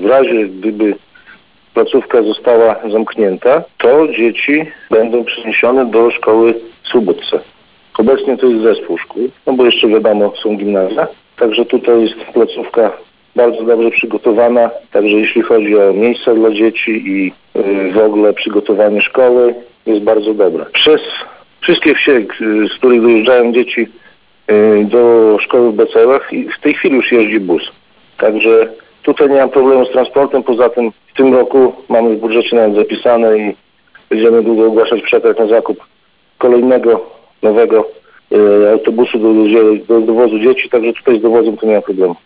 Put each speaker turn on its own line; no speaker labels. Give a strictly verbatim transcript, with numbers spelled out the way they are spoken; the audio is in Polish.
w razie gdyby placówka została zamknięta, to dzieci będą przeniesione do szkoły w Słubodce. Obecnie to jest zespół szkół, no bo jeszcze wiadomo, są gimnazja, także tutaj jest placówka bardzo dobrze przygotowana, także jeśli chodzi o miejsca dla dzieci i y, w ogóle przygotowanie szkoły jest bardzo dobre. Przez wszystkie wsie, z których dojeżdżają dzieci y, do szkoły w Becełach, i w tej chwili już jeździ bus. Także tutaj nie mam problemu z transportem, poza tym w tym roku mamy w budżecie nawet zapisane i będziemy długo ogłaszać przetarg na zakup kolejnego, nowego y, autobusu do, do dowozu dzieci, także tutaj z dowozem to nie ma problemu.